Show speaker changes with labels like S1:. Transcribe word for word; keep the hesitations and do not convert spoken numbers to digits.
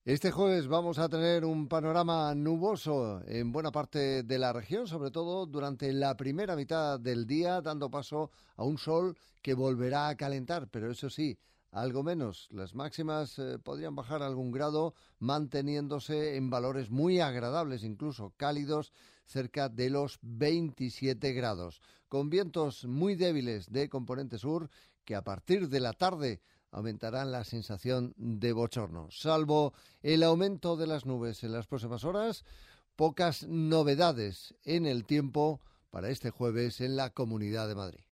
S1: Este jueves vamos a tener un panorama nuboso en buena parte de la región, sobre todo durante la primera mitad del día, dando paso a un sol que volverá a calentar, pero eso sí, algo menos. Las máximas eh, podrían bajar algún grado, manteniéndose en valores muy agradables, incluso cálidos, cerca de los veintisiete grados, con vientos muy débiles de componente sur que a partir de la tarde aumentarán la sensación de bochorno. Salvo el aumento de las nubes en las próximas horas, pocas novedades en el tiempo para este jueves en la Comunidad de Madrid.